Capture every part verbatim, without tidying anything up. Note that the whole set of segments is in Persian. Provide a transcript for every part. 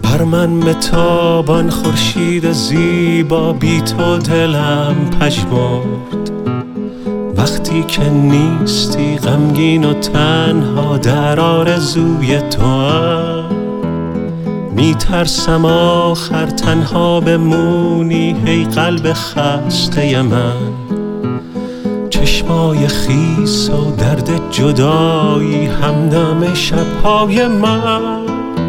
بر من بتابان خورشید زیبا، بی تو دلم پژمرد. وقتی که نیستی غمگین و تنها، در آرزوی توام. میترسم آخر تنها بمونی، ای قلب خسته من. چشمای خیس و درد جدایی، همدم شبهای من.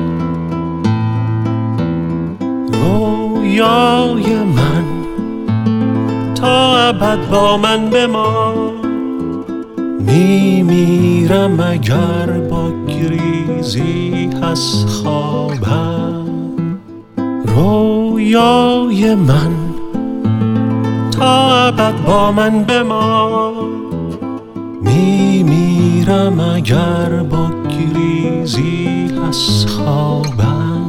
رویای من تا ابد با من بمان، میمیرم اگر با گریزی از خوابم. رویای من تا ابد با من بمان، میمیرم اگر با گریزی از خوابم.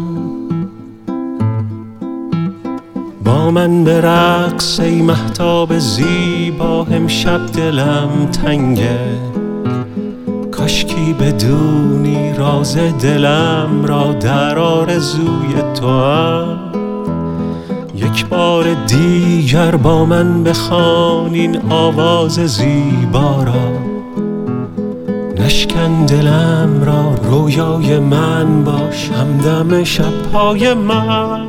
با من به رقص ای مهتاب زیبا، امشب دلم تنگه. کاشکی بدونی راز دلم را، در آرزوی توام. یک بار دیگر با من بخوان این آواز زیبا را. نشکن دلم را، رویای من باش، همدم شبهای من.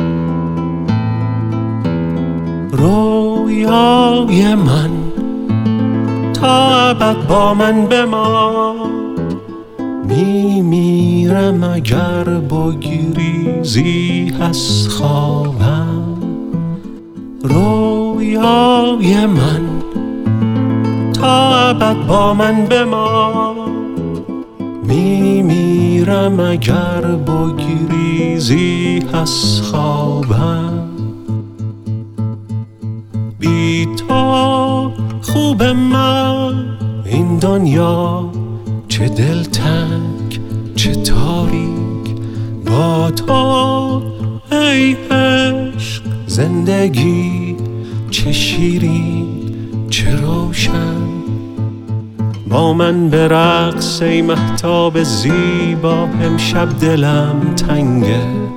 رویای من تا ابد با من بمان، میمیرم اگر با گریزی از خوابم. رویای من تا ابد با من بمان، میمیرم اگر با گریزی از خوابم. بی تو خوب من این دنیا چه دلتنگ چه تاریک، با تو ای عشق زندگی چه شیرین چه روشن. با من به رقص ای مهتاب زیبا، امشب دلم تنگه.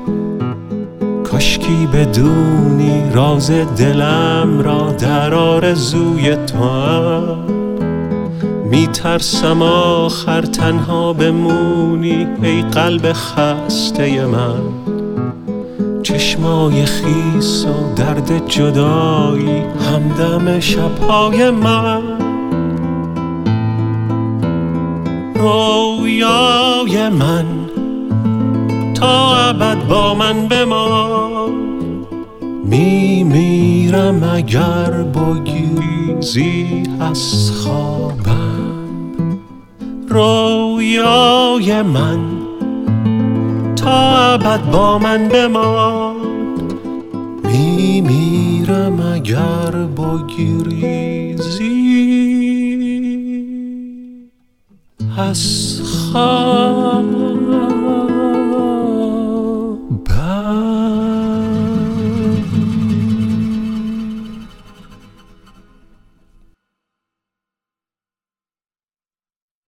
کاشکی بدونی راز دلم را، در آرزوی توام. میترسم آخر تنها بمونی، ای قلب خسته من. چشمای خیس و درد جدایی، همدم شبهای من. رویای من تا ابد با من بمان، میمیرم اگر با گریزی از خوابم. رویای من تا ابد با من بمان، میمیرم اگر با گریزی از خوابم.